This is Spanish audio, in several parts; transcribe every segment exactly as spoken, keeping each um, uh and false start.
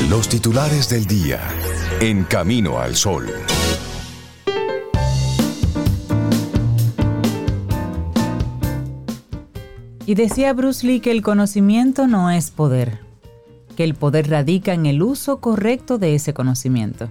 Los titulares del día en Camino al Sol. Y decía Bruce Lee que el conocimiento no es poder, que el poder radica en el uso correcto de ese conocimiento.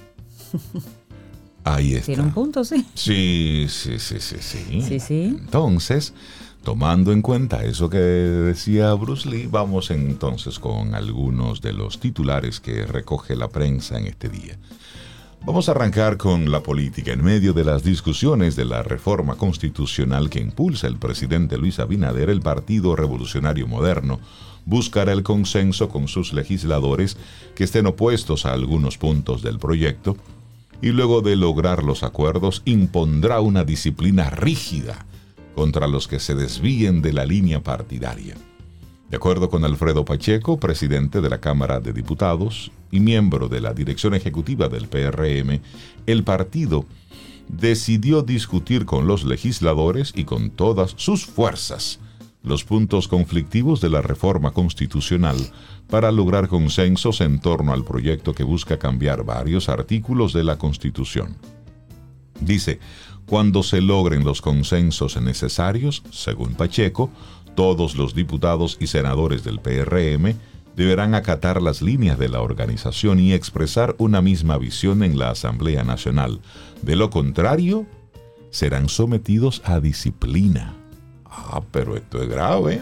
Ahí está. Tiene un punto, sí. Sí, sí, sí, sí, sí. Sí, sí. Entonces, tomando en cuenta eso que decía Bruce Lee, vamos entonces con algunos de los titulares que recoge la prensa en este día. Vamos a arrancar con la política. En medio de las discusiones de la reforma constitucional que impulsa el presidente Luis Abinader, el Partido Revolucionario Moderno buscará el consenso con sus legisladores que estén opuestos a algunos puntos del proyecto y luego de lograr los acuerdos impondrá una disciplina rígida contra los que se desvíen de la línea partidaria. De acuerdo con Alfredo Pacheco, presidente de la Cámara de Diputados y miembro de la dirección ejecutiva del P R M, el partido decidió discutir con los legisladores y con todas sus fuerzas los puntos conflictivos de la reforma constitucional para lograr consensos en torno al proyecto que busca cambiar varios artículos de la Constitución. Dice, cuando se logren los consensos necesarios, según Pacheco, todos los diputados y senadores del P R M deberán acatar las líneas de la organización y expresar una misma visión en la Asamblea Nacional. De lo contrario, serán sometidos a disciplina. Ah, pero esto es grave.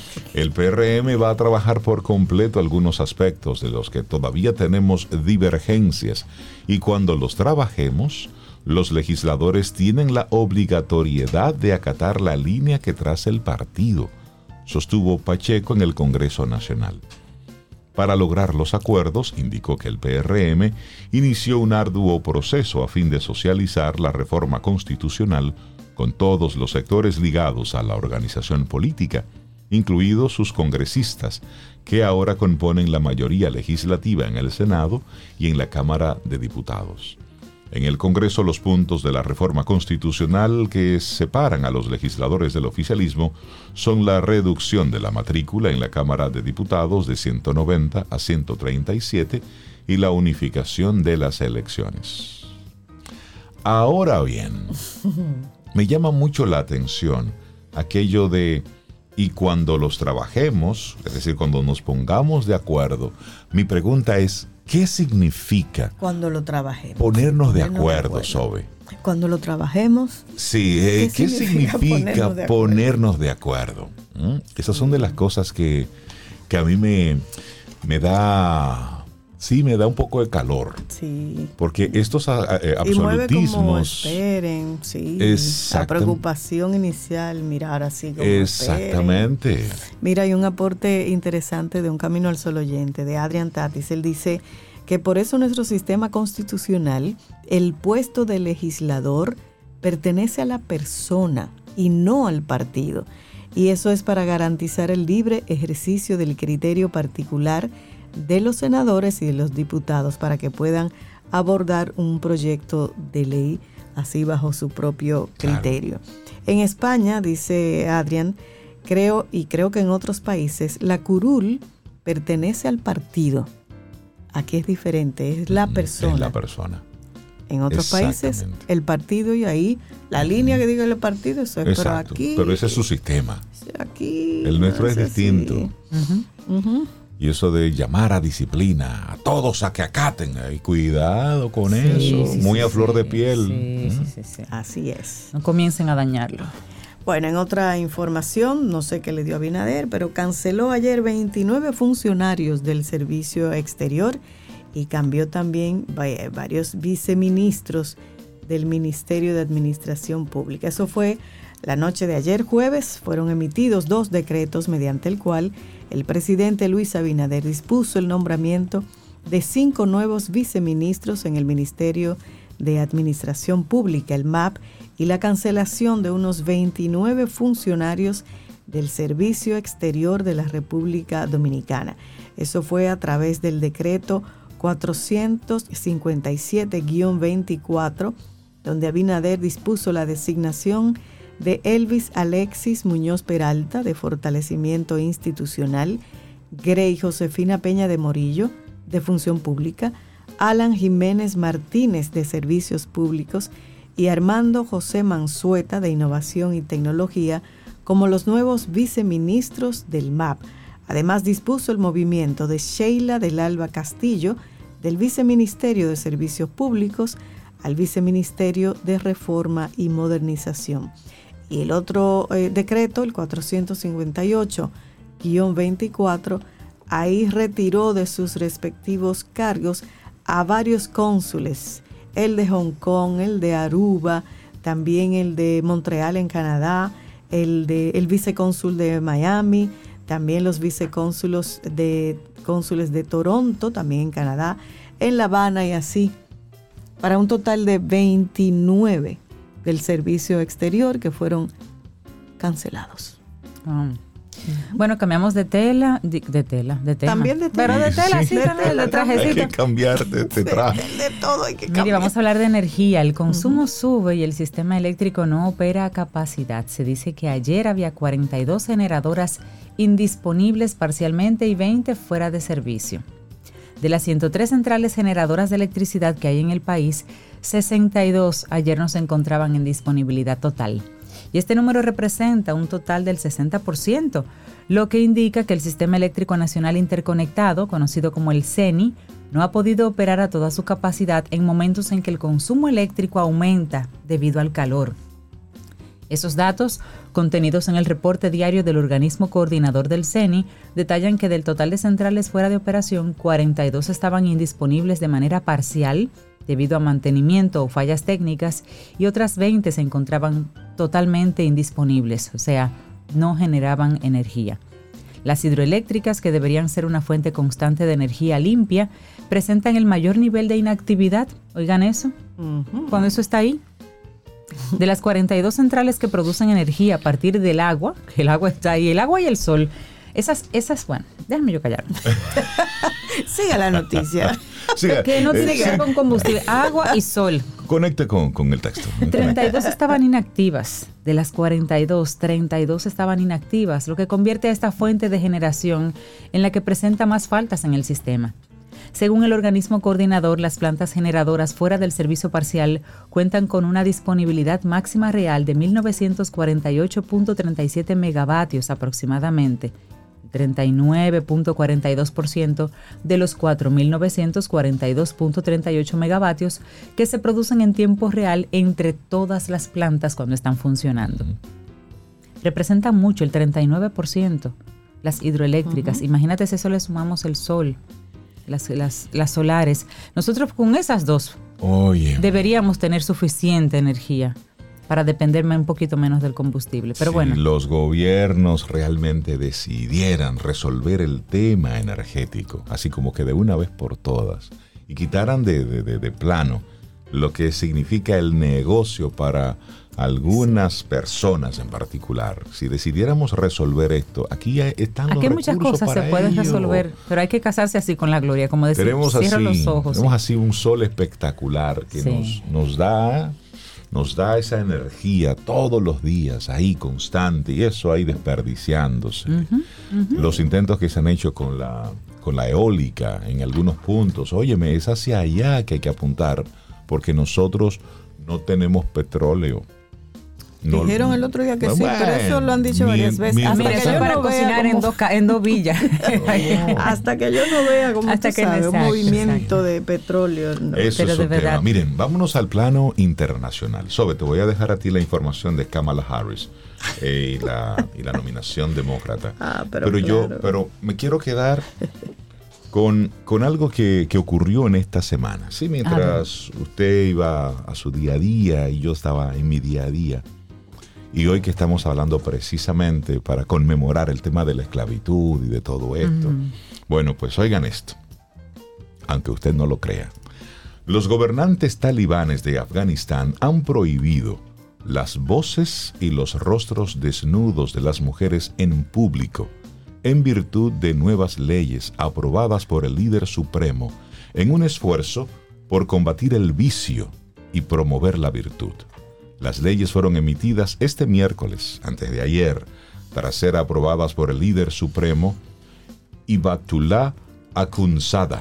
El P R M va a trabajar por completo algunos aspectos de los que todavía tenemos divergencias y cuando los trabajemos, los legisladores tienen la obligatoriedad de acatar la línea que traza el partido, sostuvo Pacheco en el Congreso Nacional. Para lograr los acuerdos, indicó que el P R M inició un arduo proceso a fin de socializar la reforma constitucional con todos los sectores ligados a la organización política, incluidos sus congresistas, que ahora componen la mayoría legislativa en el Senado y en la Cámara de Diputados. En el Congreso, los puntos de la reforma constitucional que separan a los legisladores del oficialismo son la reducción de la matrícula en la Cámara de Diputados de ciento noventa a ciento treinta y siete y la unificación de las elecciones. Ahora bien, me llama mucho la atención aquello de y cuando los trabajemos, es decir, cuando nos pongamos de acuerdo, mi pregunta es, ¿qué significa cuando lo trabajemos? Ponernos de acuerdo, Sobe. Cuando lo trabajemos. Sí, eh, ¿qué, ¿qué significa, significa ponernos de acuerdo? Ponernos de acuerdo? ¿Mm? Esas son de las cosas que, que a mí me, me da, sí, me da un poco de calor. Sí. Porque estos eh, absolutismos. Y mueve como esperen, sí. Exacto. La preocupación inicial, mirar así como exactamente. Esperen. Mira, hay un aporte interesante de Un Camino al Sol oyente, de Adrián Tatis. Él dice que por eso nuestro sistema constitucional, el puesto de legislador pertenece a la persona y no al partido. Y eso es para garantizar el libre ejercicio del criterio particular de los senadores y de los diputados para que puedan abordar un proyecto de ley así bajo su propio criterio. Claro. En España, dice Adrián, creo y creo que en otros países, la curul pertenece al partido. Aquí es diferente, es la persona. Es la persona. En otros países, el partido y ahí, la línea que diga el partido, eso es. Exacto, pero aquí. Pero ese es su sistema. Aquí. El nuestro no es distinto. Uh-huh, uh-huh. Y eso de llamar a disciplina, a todos a que acaten, ay, cuidado con sí, eso, sí, muy sí, a flor sí, de piel. Sí, ¿Mm? sí, sí, sí. Así es. No comiencen a dañarlo. Bueno, en otra información, no sé qué le dio Abinader, pero canceló ayer veintinueve funcionarios del servicio exterior y cambió también varios viceministros del Ministerio de Administración Pública. Eso fue la noche de ayer jueves. Fueron emitidos dos decretos mediante el cual el presidente Luis Abinader dispuso el nombramiento de cinco nuevos viceministros en el Ministerio de Administración Pública, el M A P, y la cancelación de unos veintinueve funcionarios del Servicio Exterior de la República Dominicana. Eso fue a través del decreto cuatrocientos cincuenta y siete guión veinticuatro, donde Abinader dispuso la designación de Elvis Alexis Muñoz Peralta, de Fortalecimiento Institucional, Grey Josefina Peña de Morillo, de Función Pública, Alan Jiménez Martínez de Servicios Públicos y Armando José Mansueta de Innovación y Tecnología como los nuevos viceministros del M A P. Además, dispuso el movimiento de Sheila del Alba Castillo del Viceministerio de Servicios Públicos al Viceministerio de Reforma y Modernización. Y el otro eh, decreto, el cuatrocientos cincuenta y ocho guión veinticuatro, ahí retiró de sus respectivos cargos a varios cónsules, el de Hong Kong, el de Aruba, también el de Montreal en Canadá, el de el vicecónsul de Miami, también los vicecónsulos de cónsules de Toronto, también en Canadá, en La Habana y así, para un total de veintinueve del servicio exterior que fueron cancelados. Oh. Bueno, cambiamos de tela, de, de tela, de tema. También de tela. Pero de tela, sí, sí. de, tela, de trajecito. Hay que cambiar de, de traje. De, de todo hay que cambiar. Mire, vamos a hablar de energía. El consumo uh-huh. sube y el sistema eléctrico no opera a capacidad. Se dice que ayer había cuarenta y dos generadoras indisponibles parcialmente y veinte fuera de servicio. De las ciento tres centrales generadoras de electricidad que hay en el país, sesenta y dos ayer no se encontraban en disponibilidad total. Y este número representa un total del sesenta por ciento, lo que indica que el Sistema Eléctrico Nacional Interconectado, conocido como el C E N I, no ha podido operar a toda su capacidad en momentos en que el consumo eléctrico aumenta debido al calor. Esos datos, contenidos en el reporte diario del organismo coordinador del C E N I, detallan que del total de centrales fuera de operación, cuarenta y dos estaban indisponibles de manera parcial debido a mantenimiento o fallas técnicas y otras veinte se encontraban totalmente indisponibles, o sea, no generaban energía. Las hidroeléctricas, que deberían ser una fuente constante de energía limpia, presentan el mayor nivel de inactividad. Oigan eso, uh-huh. cuando eso está ahí. De las cuarenta y dos centrales que producen energía a partir del agua, que el agua está ahí, el agua y el sol, esas, esas, bueno, déjame yo callarme. Siga la noticia. Siga. Que no tiene eh, que ver con combustible, agua y sol. Conecte con, con el texto. treinta y dos estaban inactivas. De las cuarenta y dos, treinta y dos estaban inactivas, lo que convierte a esta fuente de generación en la que presenta más faltas en el sistema. Según el organismo coordinador, las plantas generadoras fuera del servicio parcial cuentan con una disponibilidad máxima real de mil novecientos cuarenta y ocho punto treinta y siete megavatios aproximadamente, treinta y nueve punto cuarenta y dos por ciento de los cuatro mil novecientos cuarenta y dos punto treinta y ocho megavatios que se producen en tiempo real entre todas las plantas cuando están funcionando. Uh-huh. Representan mucho, el treinta y nueve por ciento, las hidroeléctricas. Uh-huh. Imagínate si eso le sumamos el sol. Las, las, las solares. Nosotros con esas dos Oye. deberíamos tener suficiente energía para depender un poquito menos del combustible. Pero si bueno. los gobiernos realmente decidieran resolver el tema energético, así como que de una vez por todas, y quitaran de, de, de, de plano lo que significa el negocio para algunas personas en particular, si decidiéramos resolver esto, aquí están los aquí recursos muchas cosas para se pueden ello. resolver, pero hay que casarse así con la gloria, como decir, tenemos cierra así, los ojos. tenemos sí. así un sol espectacular que sí. nos, nos da nos da esa energía todos los días, ahí constante, y eso ahí desperdiciándose. Uh-huh, uh-huh. Los intentos que se han hecho con la, con la eólica en algunos puntos, óyeme, es hacia allá que hay que apuntar, porque nosotros no tenemos petróleo. No, dijeron el otro día que bueno, sí, pero eso lo han dicho mi, varias veces. Hasta que yo para no cocinar en, dos, en dos villas. No. Hasta que yo no vea como Hasta tú que sabes, exacto, un movimiento exacto. de petróleo. No. Eso pero es de un verdad. tema. Miren, vámonos al plano internacional. Sobe, te voy a dejar a ti la información de Kamala Harris eh, y, la, y la nominación demócrata. Ah, pero pero claro. yo, pero me quiero quedar con, con algo que, que ocurrió en esta semana. Sí, mientras ah, usted iba a su día a día y yo estaba en mi día a día. Y hoy que estamos hablando precisamente para conmemorar el tema de la esclavitud y de todo esto. Mm. Bueno, pues oigan esto, aunque usted no lo crea. Los gobernantes talibanes de Afganistán han prohibido las voces y los rostros desnudos de las mujeres en público en virtud de nuevas leyes aprobadas por el líder supremo en un esfuerzo por combatir el vicio y promover la virtud. Las leyes fueron emitidas este miércoles, antes de ayer, tras ser aprobadas por el líder supremo Hibatullah Akhundzada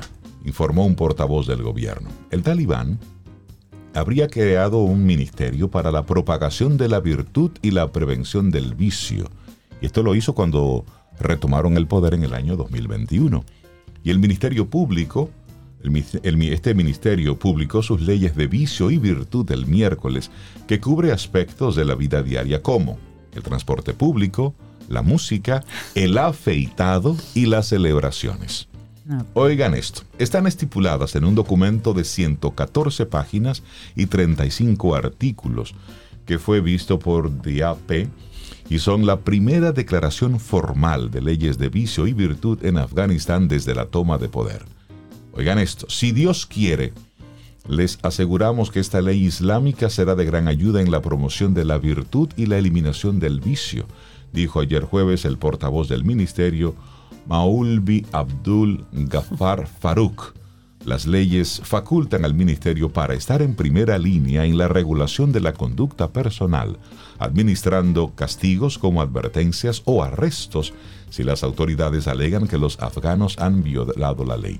informó un portavoz del gobierno. El talibán habría creado un ministerio para la propagación de la virtud y la prevención del vicio. Y esto lo hizo cuando retomaron el poder en el año dos mil veintiuno. Y el Ministerio Público, el, el, este ministerio publicó sus leyes de vicio y virtud el miércoles, que cubre aspectos de la vida diaria como el transporte público, la música, el afeitado y las celebraciones. No. Oigan esto, están estipuladas en un documento de ciento catorce páginas y treinta y cinco artículos que fue visto por D A P y son la primera declaración formal de leyes de vicio y virtud en Afganistán desde la toma de poder. Oigan esto, si Dios quiere, les aseguramos que esta ley islámica será de gran ayuda en la promoción de la virtud y la eliminación del vicio, dijo ayer jueves el portavoz del ministerio, Maulvi Abdul Ghaffar Farooq. Las leyes facultan al ministerio para estar en primera línea en la regulación de la conducta personal, administrando castigos como advertencias o arrestos si las autoridades alegan que los afganos han violado la ley.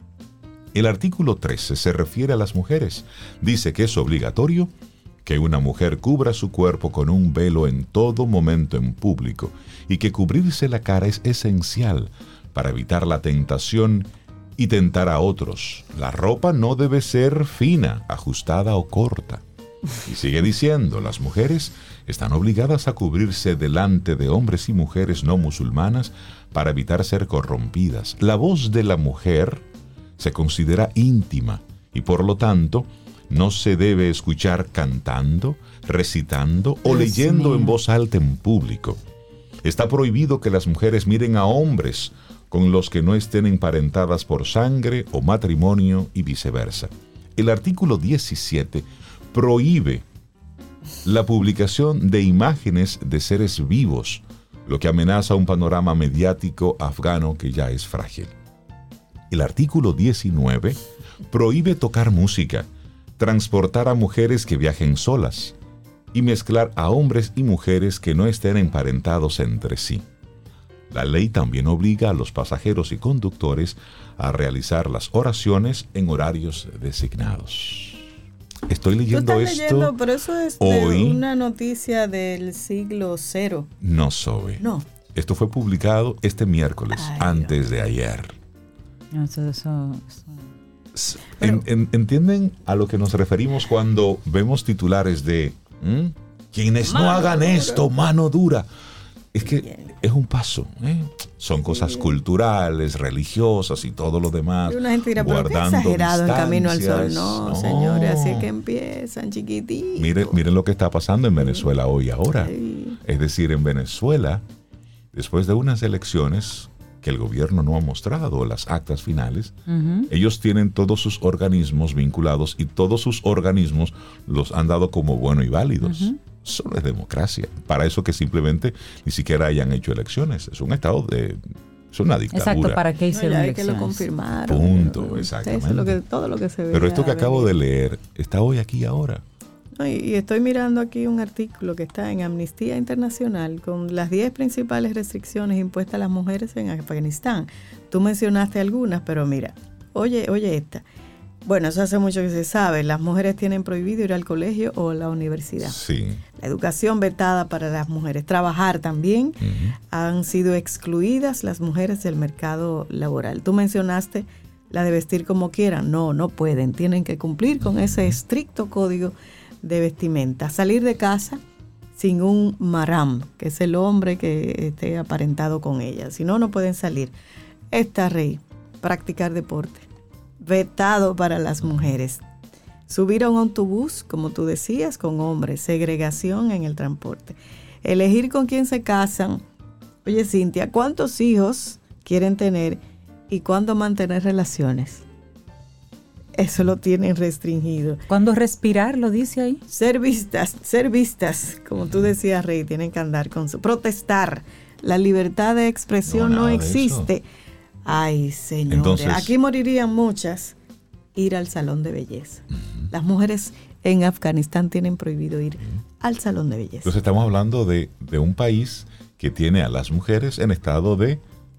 El artículo trece se refiere a las mujeres. Dice que es obligatorio que una mujer cubra su cuerpo con un velo en todo momento en público y que cubrirse la cara es esencial para evitar la tentación y tentar a otros. La ropa no debe ser fina, ajustada o corta. Y sigue diciendo, las mujeres están obligadas a cubrirse delante de hombres y mujeres no musulmanas para evitar ser corrompidas. La voz de la mujer se considera íntima y por lo tanto no se debe escuchar cantando, recitando o leyendo en voz alta en público. Está prohibido que las mujeres miren a hombres con los que no estén emparentadas por sangre o matrimonio y viceversa. El artículo diecisiete prohíbe la publicación de imágenes de seres vivos, lo que amenaza un panorama mediático afgano que ya es frágil. El artículo diecinueve prohíbe tocar música, transportar a mujeres que viajen solas y mezclar a hombres y mujeres que no estén emparentados entre sí. La ley también obliga a los pasajeros y conductores a realizar las oraciones en horarios designados. Estoy leyendo ¿Tú estás esto leyendo, pero eso es hoy. De una noticia del siglo cero. No, Zoe. No. Esto fue publicado este miércoles, Ay, antes Dios. de ayer. No, eso, eso, eso. En, en, ¿Entienden a lo que nos referimos cuando vemos titulares de ¿Mm? quienes mano no hagan dura. Esto, mano dura? Es que Bien. es un paso, ¿eh? Son sí. cosas culturales, religiosas y todo lo demás. Y una gente dirá, pero qué exagerado en Camino al Sol. No, no, señores, así es que empiezan chiquititos. Miren, miren lo que está pasando en Venezuela hoy ahora. Sí. Es decir, en Venezuela, después de unas elecciones que el gobierno no ha mostrado las actas finales, uh-huh. ellos tienen todos sus organismos vinculados y todos sus organismos los han dado como buenos y válidos. Uh-huh. Eso no es democracia. Para eso que simplemente ni siquiera hayan hecho elecciones. Es un estado de... Es una dictadura. Exacto, ¿para qué hicieron no, elecciones? Que lo confirmaron. Punto, pero, exactamente. Eso es lo que, todo lo que se ve. Pero esto que acabo de leer está hoy aquí ahora. No, y, y estoy mirando aquí un artículo que está en Amnistía Internacional con las diez principales restricciones impuestas a las mujeres en Afganistán. Tú mencionaste algunas, pero mira, oye, oye esta. Bueno, eso hace mucho que se sabe. Las mujeres tienen prohibido ir al colegio o a la universidad. Sí. La educación vetada para las mujeres. Trabajar también. Uh-huh. Han sido excluidas las mujeres del mercado laboral. Tú mencionaste la de vestir como quieran. No, no pueden. Tienen que cumplir con ese estricto código de vestimenta. Salir de casa sin un maram, que es el hombre que esté aparentado con ella. Si no, no pueden salir. Esta rey, practicar deporte. Vetado para las mujeres. Subir a un autobús, como tú decías, con hombres. Segregación en el transporte. Elegir con quién se casan. Oye, Cintia, ¿cuántos hijos quieren tener y cuándo mantener relaciones? Eso lo tienen restringido. ¿Cuándo respirar? ¿Lo dice ahí? Ser vistas, ser vistas, como tú decías, Rey, tienen que andar con su... Protestar. La libertad de expresión no, no existe. Ay, señores, Entonces, aquí morirían muchas. Ir al salón de belleza. Uh-huh. Las mujeres en Afganistán tienen prohibido ir uh-huh. al salón de belleza. Entonces estamos hablando de, de un país que tiene a las mujeres en estado de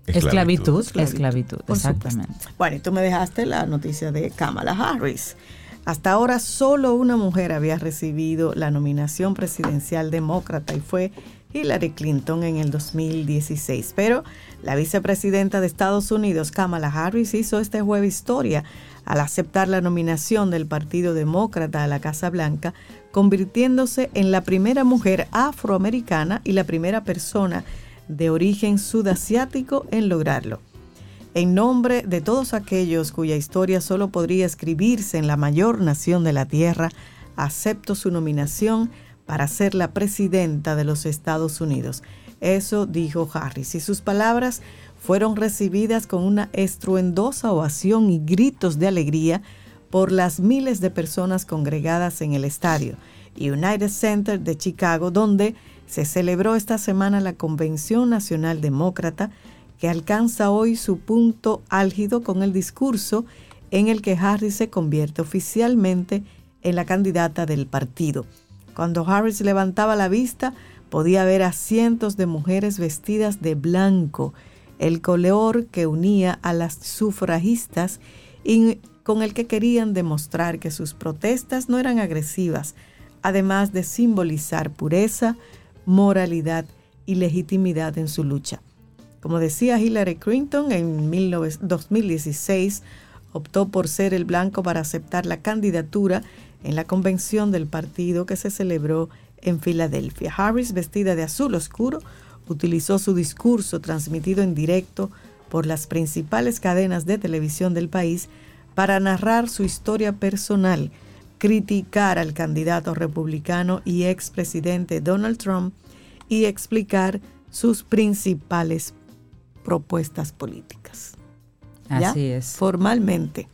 Esclavitud, esclavitud, esclavitud, exactamente. Supuesto. Bueno, y tú me dejaste la noticia de Kamala Harris. Hasta ahora solo una mujer había recibido la nominación presidencial demócrata y fue Hillary Clinton en el dos mil dieciséis. Pero la vicepresidenta de Estados Unidos, Kamala Harris, hizo este jueves historia al aceptar la nominación del Partido Demócrata a la Casa Blanca, convirtiéndose en la primera mujer afroamericana y la primera persona de origen sudasiático en lograrlo. En nombre de todos aquellos cuya historia solo podría escribirse en la mayor nación de la Tierra, acepto su nominación para ser la presidenta de los Estados Unidos. Eso dijo Harris, y sus palabras fueron recibidas con una estruendosa ovación y gritos de alegría por las miles de personas congregadas en el estadio United Center de Chicago, donde se celebró esta semana la Convención Nacional Demócrata, que alcanza hoy su punto álgido con el discurso en el que Harris se convierte oficialmente en la candidata del partido. Cuando Harris levantaba la vista, podía ver a cientos de mujeres vestidas de blanco, el color que unía a las sufragistas y con el que querían demostrar que sus protestas no eran agresivas, además de simbolizar pureza, moralidad y legitimidad en su lucha. Como decía Hillary Clinton, en dos mil dieciséis optó por ser el blanco para aceptar la candidatura en la convención del partido que se celebró en Filadelfia. Harris, vestida de azul oscuro, utilizó su discurso transmitido en directo por las principales cadenas de televisión del país para narrar su historia personal, criticar al candidato republicano y expresidente Donald Trump y explicar sus principales propuestas políticas. ¿Ya? Así es. Formalmente,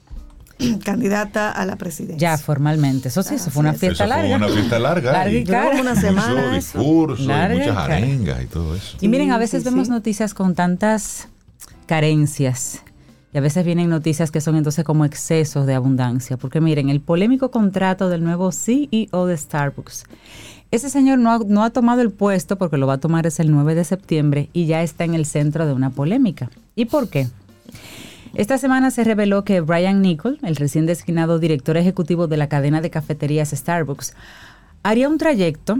candidata a la presidencia. Ya, formalmente. Eso sí, eso fue una fiesta eso larga. Fue una fiesta larga. Larga y cara. Una semana. Mucho discurso, Larga y muchas cara. arengas y todo eso. Y miren, a veces Sí, sí, vemos sí. noticias con tantas carencias y a veces vienen noticias que son entonces como excesos de abundancia. Porque miren, el polémico contrato del nuevo C E O de Starbucks. Ese señor no ha, no ha tomado el puesto porque lo va a tomar es el nueve de septiembre y ya está en el centro de una polémica. ¿Y por qué? Esta semana se reveló que Brian Niccol, el recién designado director ejecutivo de la cadena de cafeterías Starbucks, haría un trayecto,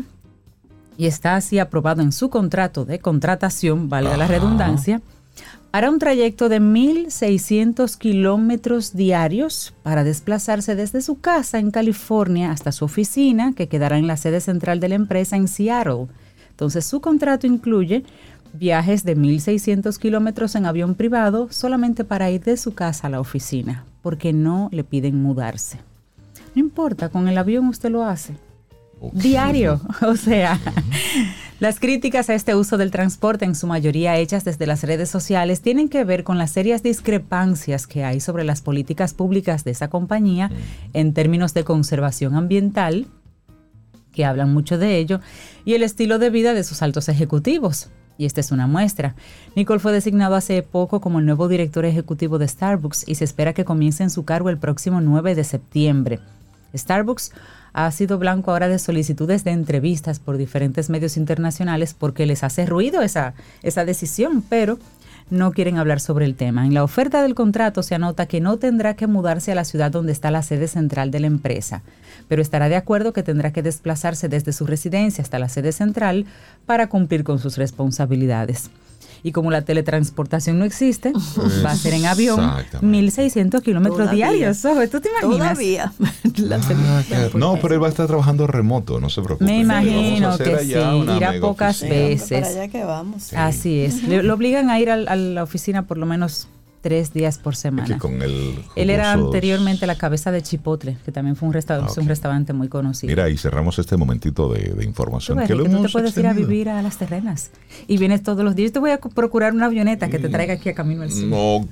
y está así aprobado en su contrato de contratación, valga la Ajá. redundancia, hará un trayecto de mil seiscientos kilómetros diarios para desplazarse desde su casa en California hasta su oficina, que quedará en la sede central de la empresa en Seattle. Entonces, su contrato incluye viajes de mil seiscientos kilómetros en avión privado solamente para ir de su casa a la oficina, porque no le piden mudarse. No importa, con el avión usted lo hace. Okay. Diario. O sea, las críticas a este uso del transporte, en su mayoría hechas desde las redes sociales, tienen que ver con las serias discrepancias que hay sobre las políticas públicas de esa compañía en términos de conservación ambiental, que hablan mucho de ello, y el estilo de vida de sus altos ejecutivos. Y esta es una muestra. Niccol fue designado hace poco como el nuevo director ejecutivo de Starbucks y se espera que comience en su cargo el próximo nueve de septiembre. Starbucks ha sido blanco ahora de solicitudes de entrevistas por diferentes medios internacionales porque les hace ruido esa, esa decisión, pero no quieren hablar sobre el tema. En la oferta del contrato se anota que no tendrá que mudarse a la ciudad donde está la sede central de la empresa, pero estará de acuerdo que tendrá que desplazarse desde su residencia hasta la sede central para cumplir con sus responsabilidades. Y como la teletransportación no existe, Pues, va a ser en avión mil seiscientos kilómetros Todavía. diarios. ¿Sabes? ¿Tú te imaginas? Todavía. La Ah, selección, que- no, porque- pero él va a estar trabajando remoto, no se preocupe. Me imagino Vamos a hacer que allá sí, una irá mega pocas oficina. Sí, hombre, veces. para allá que vamos. Sí. Así es. Le, lo obligan a ir al- a la oficina por lo menos tres días por Es semana. que con el Él era jugosos- anteriormente la cabeza de Chipotle, que también fue un, resta- Ah, es un ok. restaurante muy conocido. Mira, y cerramos este momentito de, de Tú información ves, que lo que tú te hemos puedes ir a extendido. vivir a las terrenas y vienes todos los días. Yo te voy a co- procurar una avioneta que te traiga aquí a Camino al Sur. Ok,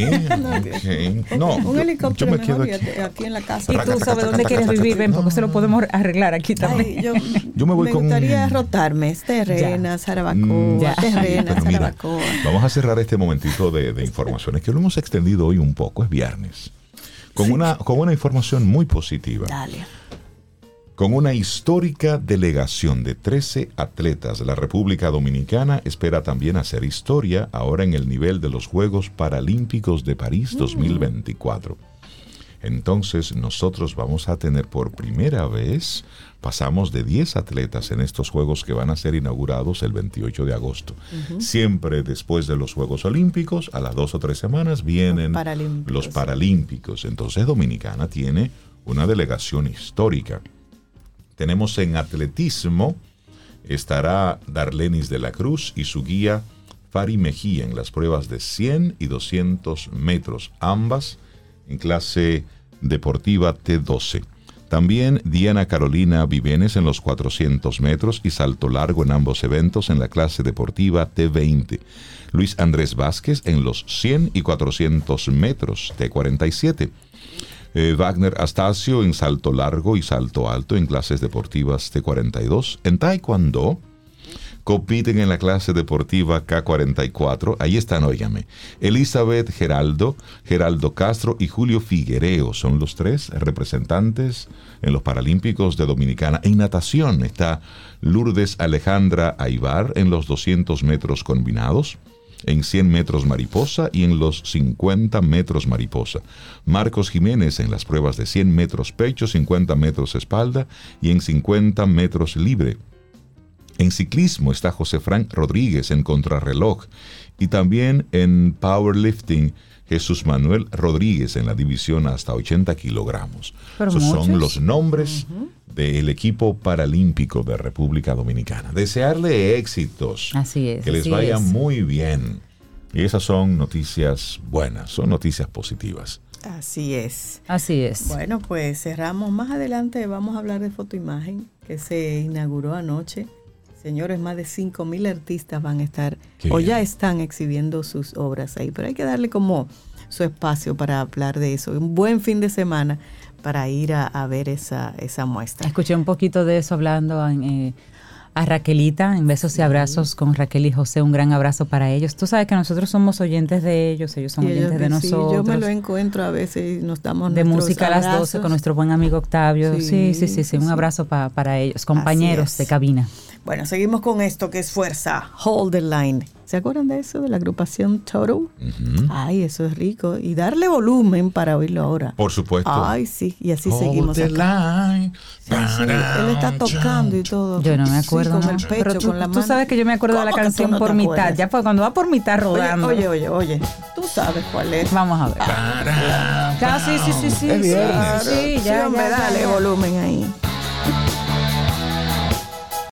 ok. No, Un yo- helicóptero yo me quedo mejor, aquí. fíjate, aquí en la casa. Y tú sabes dónde quieres vivir, ven, porque eso lo podemos arreglar aquí también. Ay, yo, Yo me voy con- gustaría rotarme. Terrenas, Jarabacoa, Ya. Terrenas, Pero mira, Jarabacoa. vamos a cerrar este momentito de, de informaciones que lo hemos extendido hoy un poco, es viernes, con, una, con una información muy positiva. Dale. Con una histórica delegación de trece atletas, la República Dominicana espera también hacer historia ahora en el nivel de los Juegos Paralímpicos de París dos mil veinticuatro. Entonces nosotros vamos a tener por primera vez, pasamos de diez atletas en estos Juegos que van a ser inaugurados el veintiocho de agosto. Uh-huh. Siempre después de los Juegos Olímpicos, a las dos o tres semanas, vienen los Paralímpicos. Los Paralímpicos. Entonces Dominicana tiene una delegación histórica. Tenemos en atletismo, estará Darlenis de la Cruz y su guía Fari Mejía en las pruebas de cien y doscientos metros, ambas en clase deportiva T doce. También Diana Carolina Vivenes en los cuatrocientos metros y salto largo en ambos eventos en la clase deportiva T veinte. Luis Andrés Vázquez en los cien y cuatrocientos metros T cuarenta y siete. Eh, Wagner Astacio en salto largo y salto alto en clases deportivas T cuarenta y dos. En taekwondo compiten en la clase deportiva K cuarenta y cuatro. Ahí están, óigame, Elizabeth Geraldo, Geraldo Castro y Julio Figuereo son los tres representantes en los Paralímpicos de Dominicana. En natación está Lourdes Alejandra Aybar en los doscientos metros combinados, en cien metros mariposa y en los cincuenta metros mariposa. Marcos Jiménez en las pruebas de cien metros pecho, cincuenta metros espalda y en cincuenta metros libre. En ciclismo está José Frank Rodríguez en contrarreloj y también en powerlifting Jesús Manuel Rodríguez en la división hasta ochenta kilogramos. Esos muchos son los nombres uh-huh. del equipo paralímpico de República Dominicana. Desearle éxitos. Así es. Que les así vaya es. muy bien. Y esas son noticias buenas, son noticias positivas. Así es. Así es. Bueno, pues cerramos. Más adelante vamos a hablar de fotoimagen que se inauguró anoche. Señores, más de cinco mil artistas van a estar Qué o bien. ya están exhibiendo sus obras ahí, pero hay que darle como su espacio para hablar de eso. Un buen fin de semana para ir a, a ver esa, esa muestra. Escuché un poquito de eso hablando en, eh, a Raquelita, en Besos sí. y Abrazos con Raquel y José. Un gran abrazo para ellos. Tú sabes que nosotros somos oyentes de ellos, ellos son y oyentes ellos, de nosotros. Sí, yo me lo encuentro a veces y nos damos de música abrazos. A las doce con nuestro buen amigo Octavio. Sí, sí, sí, sí, sí. Un abrazo pa, para ellos, compañeros de cabina. Bueno, seguimos con esto que es fuerza, Hold the Line. ¿Se acuerdan de eso, de la agrupación Total? Uh-huh. Ay, eso es rico. Y darle volumen para oírlo ahora. Por supuesto. Ay, sí, y así Hold seguimos the acá. Line. Sí, sí. Él está tocando y todo. Yo no me acuerdo. Sí, con no. el pecho, Pero tú, con la mano. Tú sabes que yo me acuerdo de la canción no por mitad. Acuerdas? Ya fue cuando va por mitad rodando. Oye, oye, oye, oye. Tú sabes cuál es. Vamos a ver. Para, ya, sí, sí, sí, sí. Es sí, viernes. sí, sí, ya, sí, hombre, ya, dale ya. volumen ahí.